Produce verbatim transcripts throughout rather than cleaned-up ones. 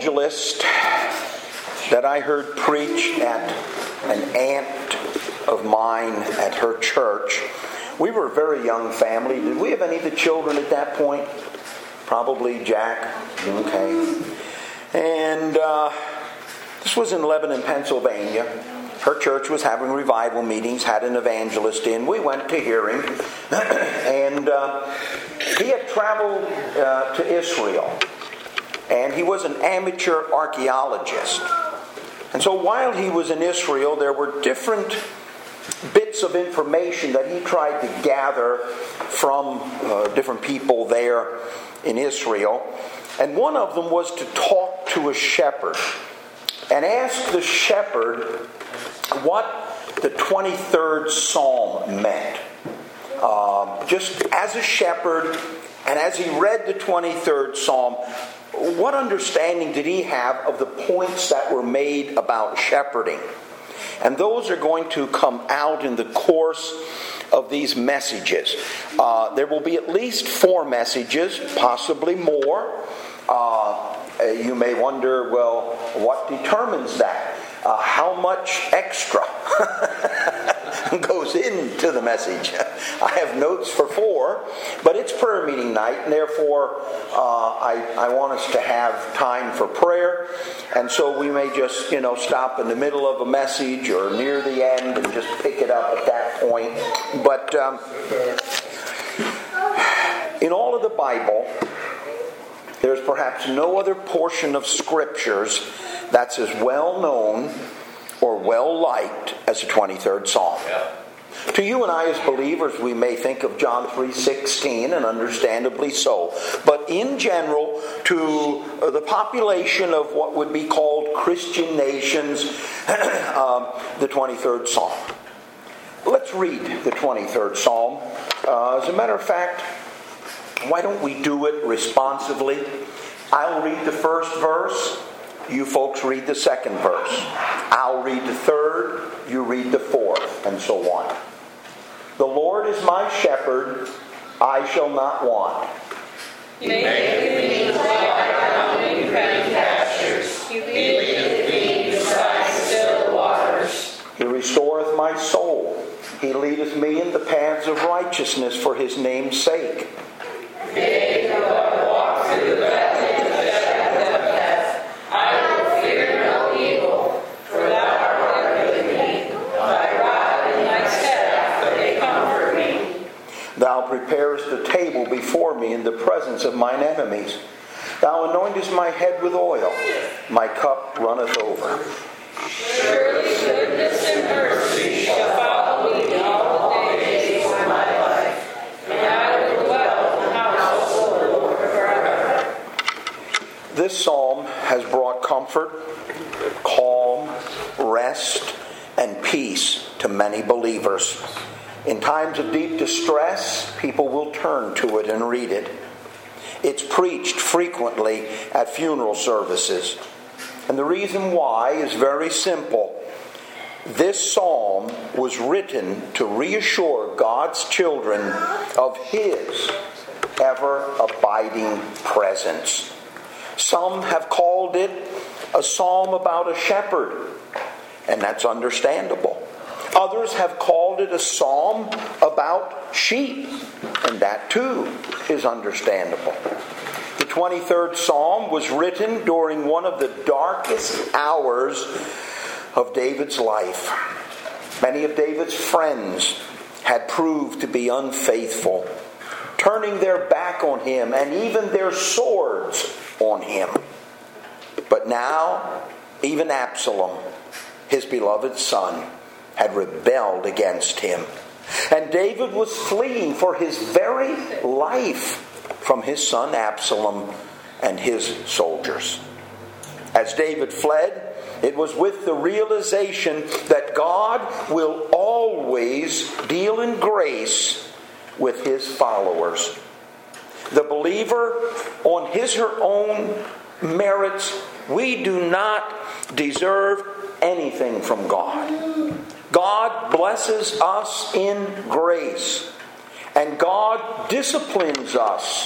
evangelist that I heard preach at an aunt of mine at her church. We were a very young family. Did we have any of the children at that point? Probably Jack. Okay. And uh, this was in Lebanon, Pennsylvania. Her church was having revival meetings, had an evangelist in. We went to hear him. and uh, he had traveled uh, to Israel. And he was an amateur archaeologist. And so while he was in Israel, there were different bits of information that he tried to gather from uh, different people there in Israel. And one of them was to talk to a shepherd and ask the shepherd what the twenty-third Psalm meant. Uh, just as a shepherd, and as he read the twenty-third Psalm, what understanding did he have of the points that were made about shepherding? And those are going to come out in the course of these messages. Uh, there will be at least four messages, possibly more. Uh, you may wonder, well, what determines that? Uh, how much extra goes into the message? I have notes for four, but it's prayer meeting night, and therefore uh, I, I want us to have time for prayer. And so we may just, you know, stop in the middle of a message or near the end and just pick it up at that point. But um, in all of the Bible, there's perhaps no other portion of Scriptures that's as well known or well liked as the twenty-third Psalm. Yeah. To you and I as believers, we may think of John three sixteen, and understandably so. But in general, to the population of what would be called Christian nations, um, the twenty-third Psalm. Let's read the twenty-third Psalm. Uh, as a matter of fact, why don't we do it responsively? I'll read the first verse. You folks read the second verse. I'll read the third. You read the fourth. And so on. The Lord is my shepherd. I shall not want. He maketh me to lie down in green pastures. He leadeth me beside still waters. He restoreth my soul. He leadeth me in the paths of righteousness for his name's sake. Yea, though I walk through the valley of the shadow of death, I will fear no evil, for thou art with me. Thy rod and thy staff, they comfort me. Thou preparest the table before me in the presence of mine enemies. Thou anointest my head with oil. My cup runneth over. Surely goodness and mercy shall follow me all the days of my life, and I will dwell in the house of the Lord forever. This psalm has brought comfort, calm, rest, and peace to many believers. In times of deep distress, people will turn to it and read it. It's preached frequently at funeral services. And the reason why is very simple. This psalm was written to reassure God's children of His ever-abiding presence. Some have called it a psalm about a shepherd, and that's understandable. Others have called it a psalm about sheep, and that too is understandable. The twenty-third Psalm was written during one of the darkest hours of David's life. Many of David's friends had proved to be unfaithful, turning their back on him and even their swords on him. But now, even Absalom, his beloved son, had rebelled against him. And David was fleeing for his very life from his son Absalom and his soldiers. As David fled, it was with the realization that God will always deal in grace with his followers. The believer, on his or her own merits, we do not deserve anything from God. God blesses us in grace, and God disciplines us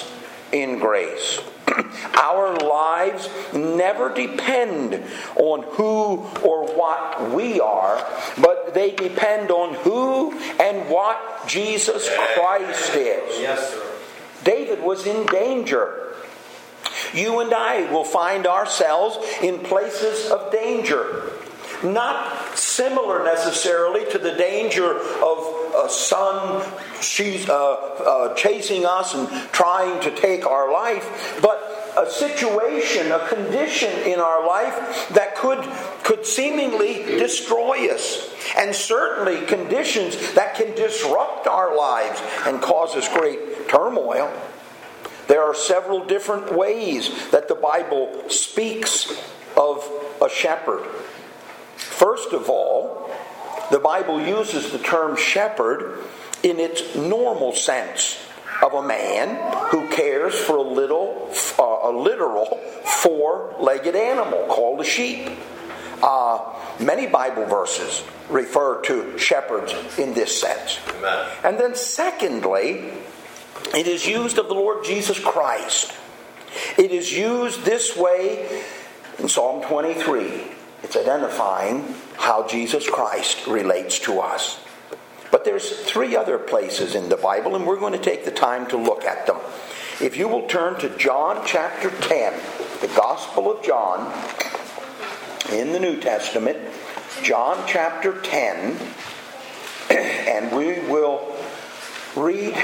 in grace. Our lives never depend on who or what we are, but they depend on who and what Jesus Christ is. Yes, sir. David was in danger. You and I will find ourselves in places of danger. Not similar necessarily to the danger of a son she's, uh, uh, chasing us and trying to take our life, but a situation, a condition in our life that could, could seemingly destroy us. And certainly conditions that can disrupt our lives and cause us great turmoil. There are several different ways that the Bible speaks of a shepherd. First of all, the Bible uses the term shepherd in its normal sense of a man who cares for a little, uh, a literal four-legged animal called a sheep. Uh, many Bible verses refer to shepherds in this sense. Amen. And then secondly, it is used of the Lord Jesus Christ. It is used this way in Psalm twenty-three. It's identifying how Jesus Christ relates to us. But there's three other places in the Bible, and we're going to take the time to look at them. If you will turn to John chapter ten, the Gospel of John in the New Testament, John chapter ten, and we will read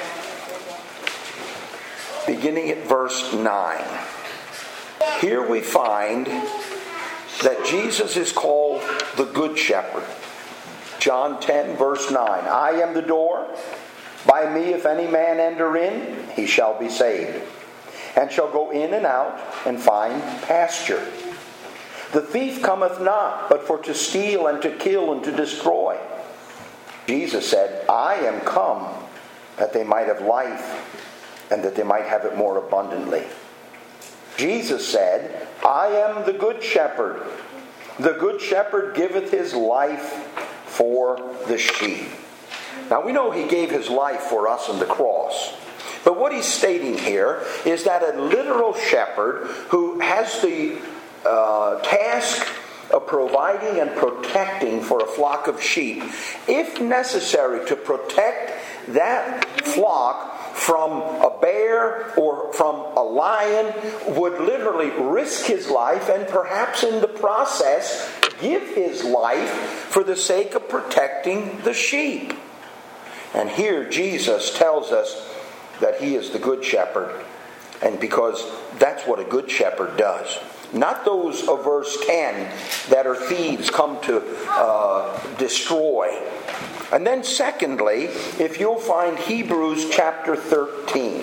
beginning at verse nine. Here we find that Jesus is called the Good Shepherd. John ten, verse nine. I am the door. By me, if any man enter in, he shall be saved, and shall go in and out and find pasture. The thief cometh not, but for to steal and to kill and to destroy. Jesus said, I am come that they might have life, and that they might have it more abundantly. Jesus said, I am the good shepherd. The good shepherd giveth his life for the sheep. Now we know he gave his life for us on the cross. But what he's stating here is that a literal shepherd who has the uh, task of providing and protecting for a flock of sheep, if necessary to protect that flock from a bear or from a lion, would literally risk his life and perhaps in the process give his life for the sake of protecting the sheep. And here Jesus tells us that he is the good shepherd, and because that's what a good shepherd does. Not those of verse ten that are thieves come to uh, destroy. And then secondly, if you'll find Hebrews chapter thirteen.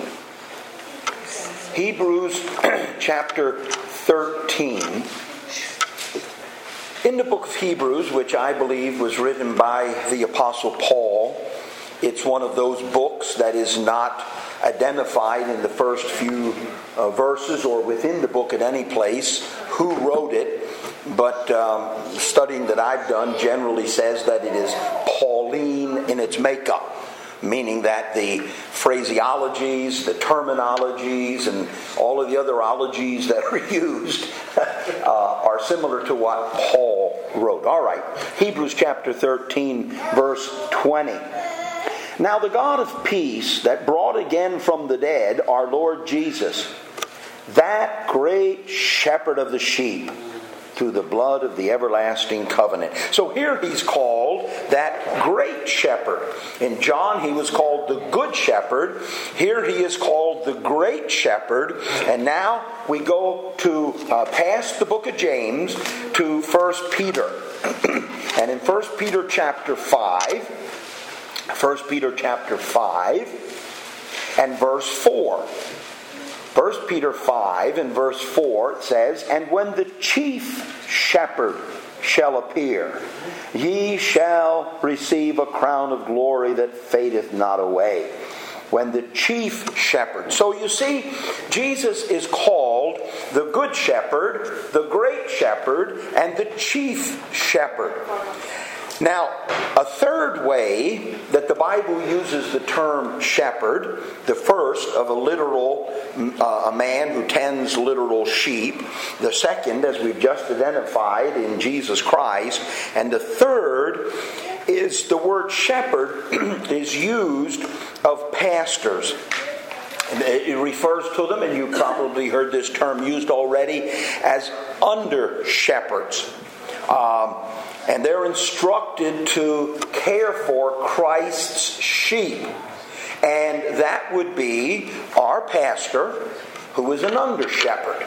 Hebrews chapter thirteen. In the book of Hebrews, which I believe was written by the Apostle Paul, it's one of those books that is not identified in the first few uh, verses or within the book at any place who wrote it. But um, studying that I've done generally says that it is Pauline in its makeup, meaning that the phraseologies, the terminologies, and all of the other ologies that are used uh, are similar to what Paul wrote. All right, Hebrews chapter thirteen, verse twenty. Now the God of peace that brought again from the dead our Lord Jesus, that great shepherd of the sheep, through the blood of the everlasting covenant. So here he's called that great shepherd. In John he was called the good shepherd. Here he is called the great shepherd. And now we go to uh, past the book of James to First Peter. And in First Peter chapter five, First Peter chapter five and verse four. First Peter five and verse four, it says, And when the chief shepherd shall appear, ye shall receive a crown of glory that fadeth not away. When the chief shepherd. So you see, Jesus is called the good shepherd, the great shepherd, and the chief shepherd. Now, a third way that the Bible uses the term shepherd, the first of a literal, uh, a man who tends literal sheep, the second, as we've just identified, in Jesus Christ, and the third is the word shepherd is used of pastors. It refers to them, and you've probably heard this term used already, as under shepherds. Um, and they're instructed to care for Christ's sheep. And that would be our pastor, who is an under shepherd.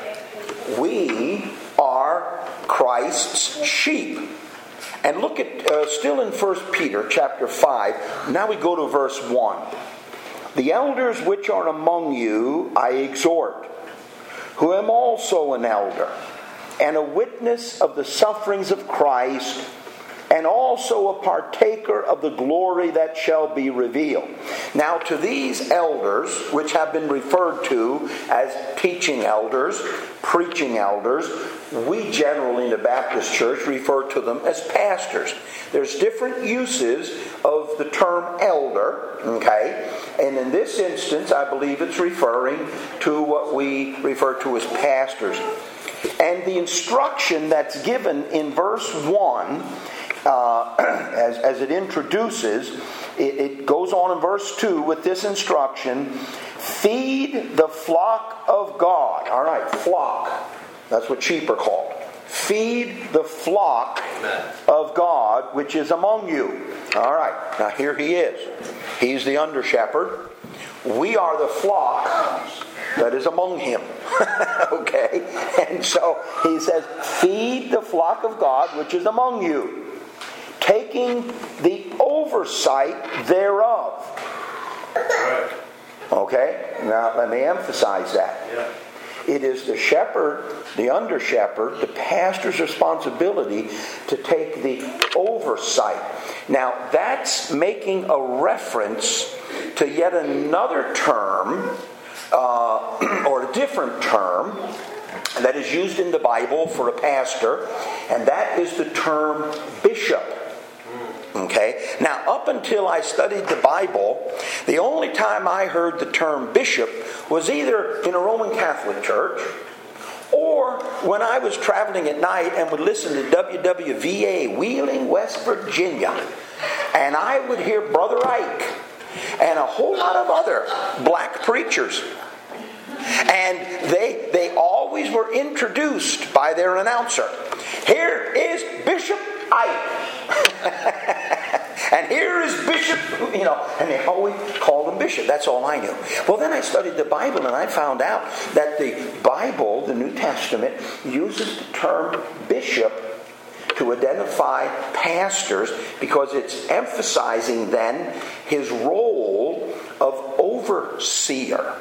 We are Christ's sheep. And look at, uh, still in First Peter chapter five, now we go to verse one. The elders which are among you I exhort, who am also an elder, and a witness of the sufferings of Christ, and also a partaker of the glory that shall be revealed. Now to these elders, which have been referred to as teaching elders, preaching elders, we generally in the Baptist church refer to them as pastors. There's different uses of the term elder, okay? And in this instance, I believe it's referring to what we refer to as pastors. And the instruction that's given in verse one, uh, as, as it introduces, it, it goes on in verse two with this instruction: feed the flock of God. All right, flock. That's what sheep are called. Feed the flock of God which is among you. All right, now here he is. He's the under shepherd. We are the flock that is among him. Okay? And so he says, feed the flock of God which is among you, taking the oversight thereof. Okay? Now let me emphasize that. Yeah. It is the shepherd, the under shepherd, the pastor's responsibility to take the oversight. Now that's making a reference to yet another term, uh, or a different term, that is used in the Bible for a pastor, and that is the term bishop. Okay? Now, up until I studied the Bible, the only time I heard the term bishop was either in a Roman Catholic church, or when I was traveling at night and would listen to W W V A Wheeling, West Virginia, and I would hear Brother Ike and a whole lot of other black preachers. And they they always were introduced by their announcer. Here is Bishop Ike. And here is Bishop, you know, and they always called him Bishop. That's all I knew. Well, then I studied the Bible and I found out that the Bible, the New Testament, uses the term bishop to identify pastors because it's emphasizing then his role of overseer.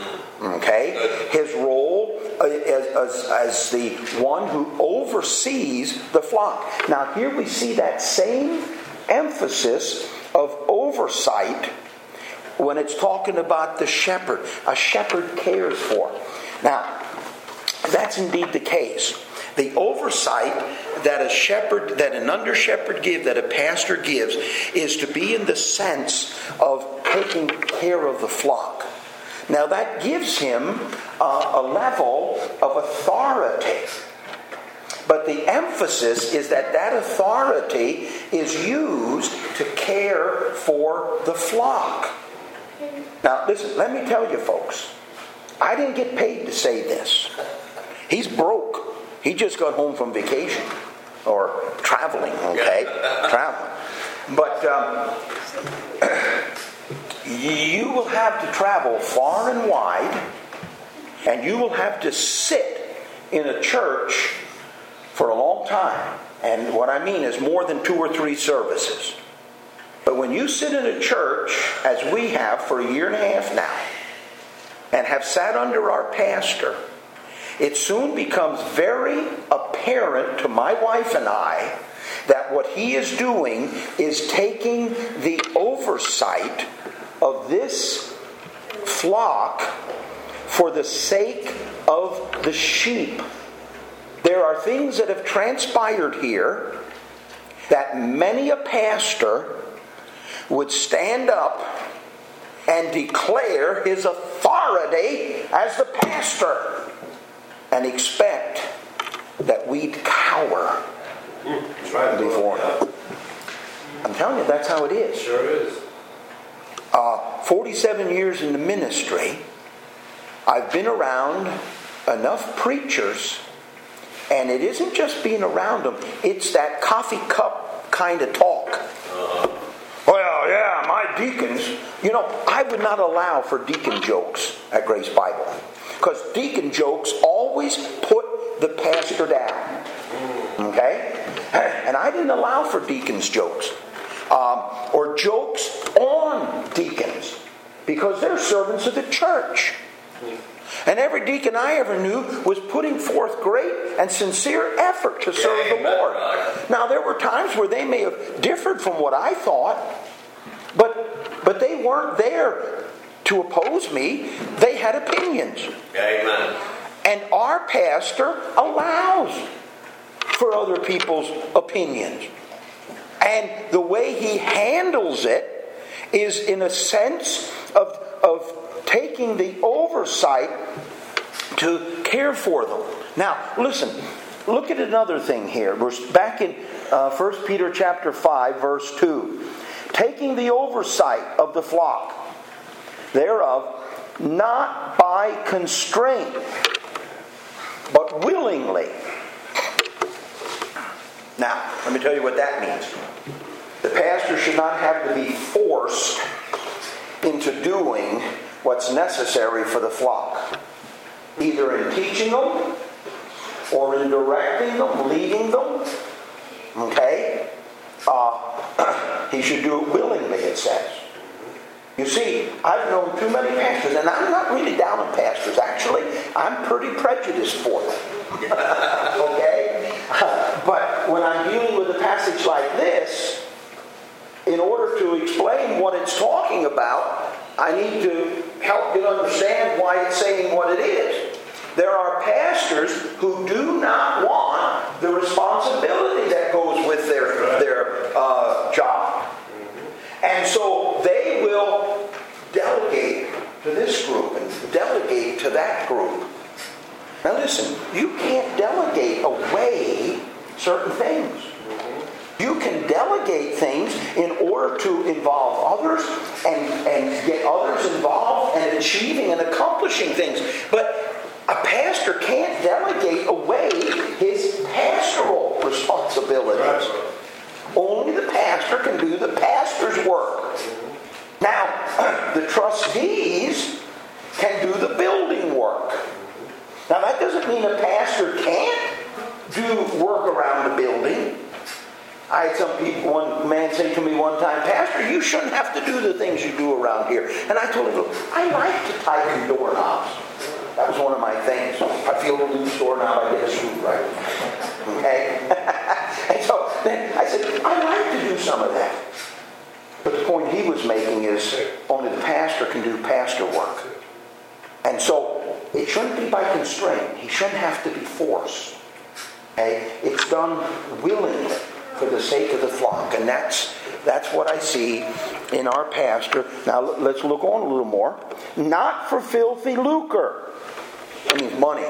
Okay? His role as, as, as the one who oversees the flock. Now here we see that same emphasis of oversight when it's talking about the shepherd. A shepherd cares for. Now, that's indeed the case. The oversight that a shepherd, that an under shepherd gives, that a pastor gives, is to be in the sense of taking care of the flock. Now that gives him uh, a level of authority. But the emphasis is that that authority is used to care for the flock. Now listen, let me tell you folks, I didn't get paid to say this. He's broke. He just got home from vacation. Or traveling, okay? Traveling. But um, you will have to travel far and wide, and you will have to sit in a church for a long time. And what I mean is more than two or three services. But when you sit in a church, as we have for a year and a half now, and have sat under our pastor, it soon becomes very apparent to my wife and I that what he is doing is taking the oversight of this flock for the sake of the sheep. There are things that have transpired here that many a pastor would stand up and declare his authority as the pastor and expect that we'd cower before him. I'm telling you, that's how it is. Sure is. Uh, forty-seven years in the ministry, I've been around enough preachers, and it isn't just being around them, it's that coffee cup kind of talk. Uh-huh. Well, yeah, my deacons, you know, I would not allow for deacon jokes at Grace Bible. Because deacon jokes always put the pastor down. Okay? And I didn't allow for deacons jokes. Um, or jokes on deacons. Because they're servants of the church. And every deacon I ever knew was putting forth great and sincere effort to serve the Lord. Now, there were times where they may have differed from what I thought, but but they weren't there to oppose me. They had opinions. Amen. And our pastor allows for other people's opinions. And the way he handles it is in a sense of of taking the oversight to care for them. Now, listen, look at another thing here. We're back in uh, First Peter chapter five, verse two. Taking the oversight of the flock thereof, not by constraint, but willingly. Now, let me tell you what that means. The pastor should not have to be forced into doing what's necessary for the flock, either in teaching them or in directing them, leading them. Okay? Uh, he should do it willingly, it says. You see, I've known too many pastors, and I'm not really down on pastors. Actually, I'm pretty prejudiced for them. Okay? Uh, but when I'm dealing with a passage like this, in order to explain what it's talking about, I need to help you understand why it's saying what it is. There are pastors who do not want the responsibility that goes with their, their uh, job. And so they will delegate to this group and delegate to that group. Now listen, you can't delegate away certain things. You can delegate things in order to involve others and, and get others involved and achieving and accomplishing things. But a pastor can't delegate away his pastoral responsibilities. Only the pastor can do the pastor's work. Now, the trustees can do the building work. Now, that doesn't mean a pastor can't do work around the building. I had some people, one man say to me one time, Pastor, you shouldn't have to do the things you do around here. And I told him, I like to tighten doorknobs. That was one of my things. If I feel a loose doorknob, I get a screw right. Okay? And so then I said, I like to do some of that. But the point he was making is only the pastor can do pastor work. And so it shouldn't be by constraint. He shouldn't have to be forced. Okay? It's done willingly for the sake of the flock. And that's that's what I see in our pastor. Now let's look on a little more. Not for filthy lucre. That means money.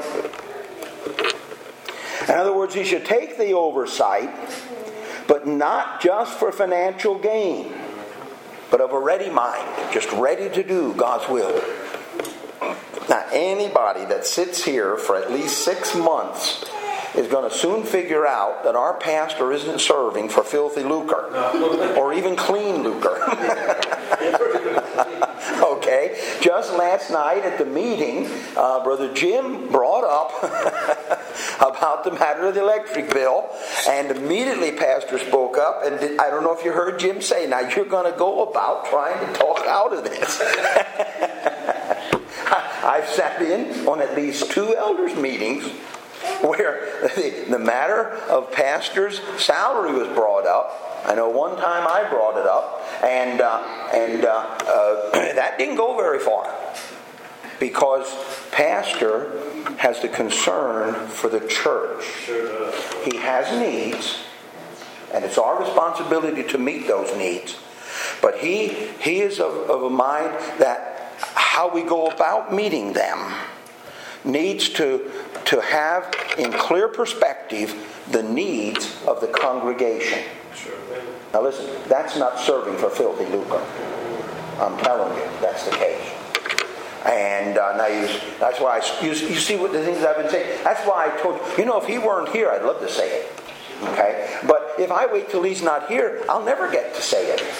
In other words, he should take the oversight, but not just for financial gain, but of a ready mind, just ready to do God's will. Now, anybody that sits here for at least six months is going to soon figure out that our pastor isn't serving for filthy lucre or even clean lucre. Okay? Just last night at the meeting, uh, Brother Jim brought up about the matter of the electric bill, and immediately Pastor spoke up, and did, I don't know if you heard Jim say, now you're going to go about trying to talk out of this. I've sat in on at least two elders' meetings where the, the matter of pastor's salary was brought up. I know one time I brought it up, and uh, and uh, uh, that didn't go very far, because pastor has the concern for the church. He has needs, and it's our responsibility to meet those needs. But he he is of, of a mind that how we go about meeting them needs to, to have in clear perspective the needs of the congregation. Now listen, that's not serving for filthy lucre. I'm telling you, that's the case. And uh, now you, that's why I, you, you see what the things I've been saying. That's why I told you. You know, if he weren't here, I'd love to say it. Okay, but if I wait till he's not here, I'll never get to say it.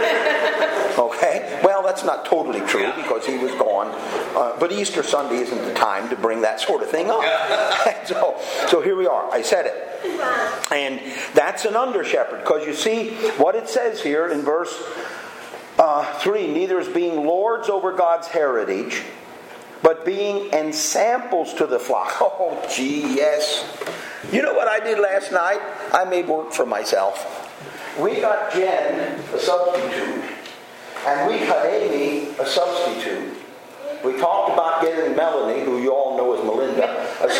Okay, well, that's not totally true because he was gone. Uh, but Easter Sunday isn't the time to bring that sort of thing up. so, so here we are. I said it, and that's an under shepherd because you see what it says here in verse uh, three. Neither as being lords over God's heritage, but being ensamples to the flock. Oh, gee, yes. You know what I did last night? I made work for myself. We got Jen a substitute, and we got Amy a substitute. We talked about getting Melanie, who you all know as Melinda, a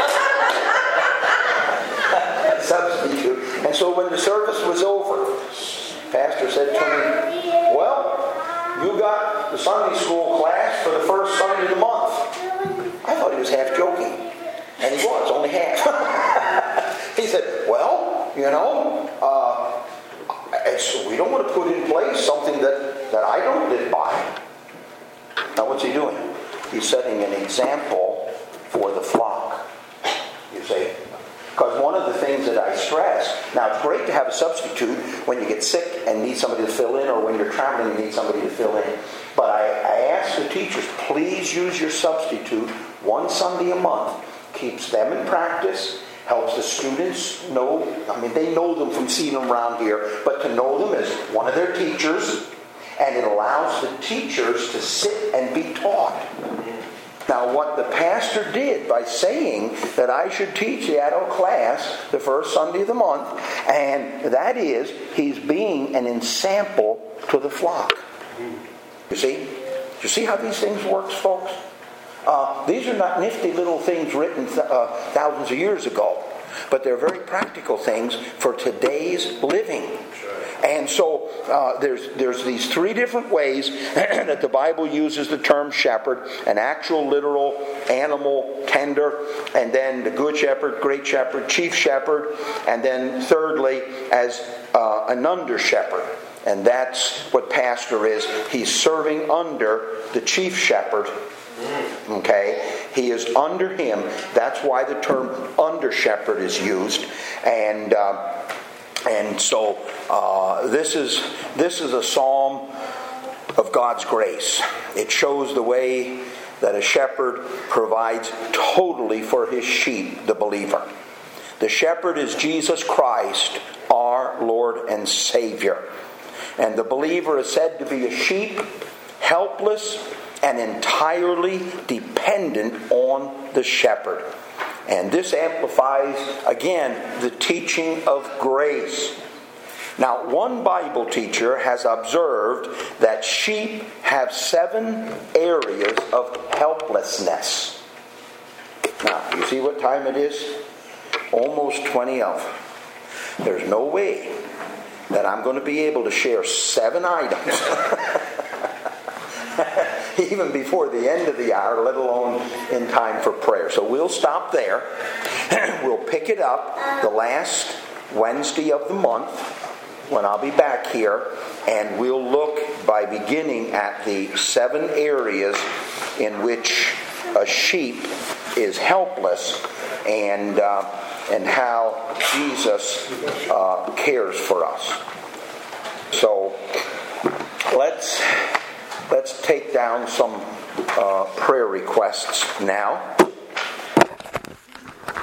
substitute. a substitute. And so when the service was over, Pastor said to me, well, you got the Sunday school class for the first Sunday of the month. I thought he was half joking. And he was, only half. He said, well, you know, uh, it's, we don't want to put in place something that, that I don't live by. Now what's he doing? He's setting an example for the flock. You see? Because one of the things that I stress, now it's great to have a substitute when you get sick and need somebody to fill in, or when you're traveling and need somebody to fill in. But I, I ask the teachers, please use your substitute one Sunday a month. Keeps them in practice, helps the students know, I mean, they know them from seeing them around here, but to know them as one of their teachers, and it allows the teachers to sit and be taught. Now, what the pastor did by saying that I should teach the adult class the first Sunday of the month, and that is, he's being an ensample to the flock. You see? You see how these things work, folks? Uh, these are not nifty little things written th- uh, thousands of years ago, but they're very practical things for today's living. And so uh, there's there's these three different ways that the Bible uses the term shepherd: an actual, literal, animal tender, and then the good shepherd, great shepherd, chief shepherd, and then thirdly as uh, an under shepherd. And that's what pastor is. He's serving under the chief shepherd. Okay, he is under him. That's why the term under shepherd is used, and uh, and so uh, this is this is a psalm of God's grace. It shows the way that a shepherd provides totally for his sheep, the believer. The shepherd is Jesus Christ, our Lord and Savior, and the believer is said to be a sheep, helpless and entirely dependent on the shepherd. And this amplifies, again, the teaching of grace. Now, one Bible teacher has observed that sheep have seven areas of helplessness. Now, you see what time it is? Almost twenty of. There's no way that I'm going to be able to share seven items even before the end of the hour, let alone in time for prayer. So we'll stop there. We'll pick it up the last Wednesday of the month when I'll be back here, and we'll look by beginning at the seven areas in which a sheep is helpless, and uh, and how Jesus uh, cares for us. So let's let's take down some uh, prayer requests now.